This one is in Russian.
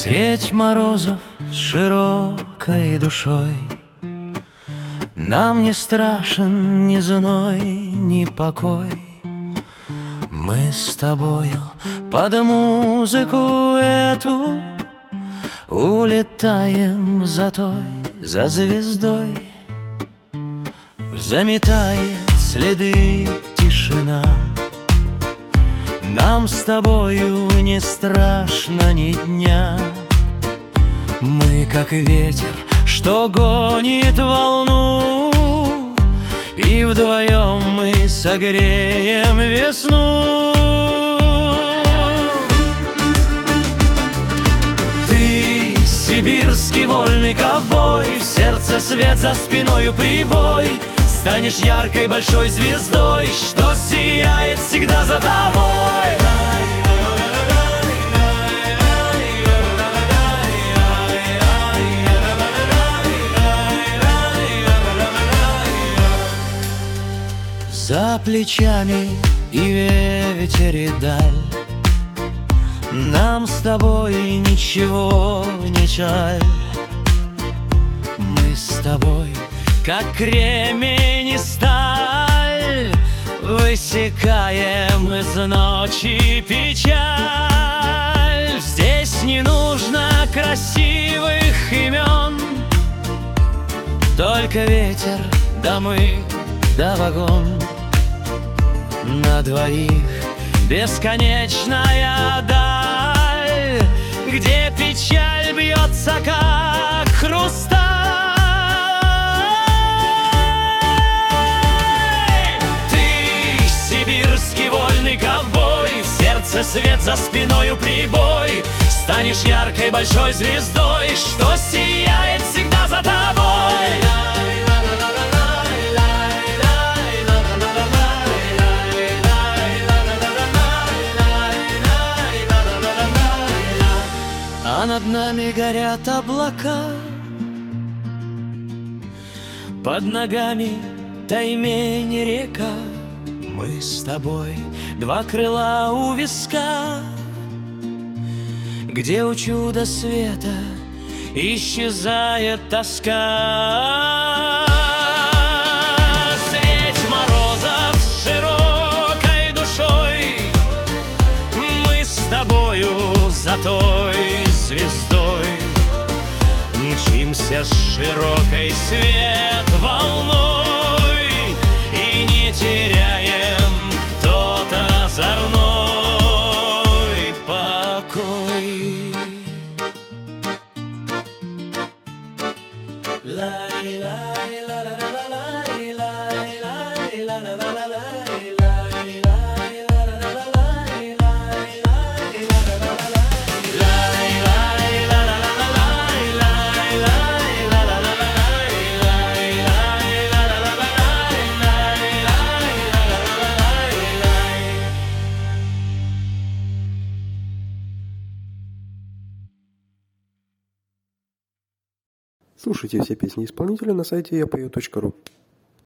Средь морозов с широкой душой нам не страшен ни зной, ни покой. Мы с тобою под музыку эту улетаем за той, за звездой. Заметает следы тишина. Нам с тобою не страшно ни дня. Мы как ветер, что гонит волну, и вдвоем мы согреем весну. Ты сибирский вольный ковбой, в сердце свет, за спиною прибой. Станешь яркой большой звездой, что сияет всегда за тобой. За плечами и ветер, и даль. Нам с тобой ничего не жаль. Мы с тобой как кремень и сталь, высекаем из ночи печаль. Здесь не нужно красивых имен, только ветер, да мы, да вагон. На двоих бесконечная даль, где печаль бьется, как хрусталь. Вольный ковбой, в сердце свет, за спиною прибой. Станешь яркой большой звездой, что сияет всегда за тобой. А над нами горят облака, под ногами таймень река. Мы с тобой два крыла у виска, где у чуда света исчезает тоска. Средь морозов с широкой душой мы с тобою за той звездой мчимся с широкой свет волной и не теряем тот озорной покой. Слушайте все песни исполнителя на сайте yapою.ru.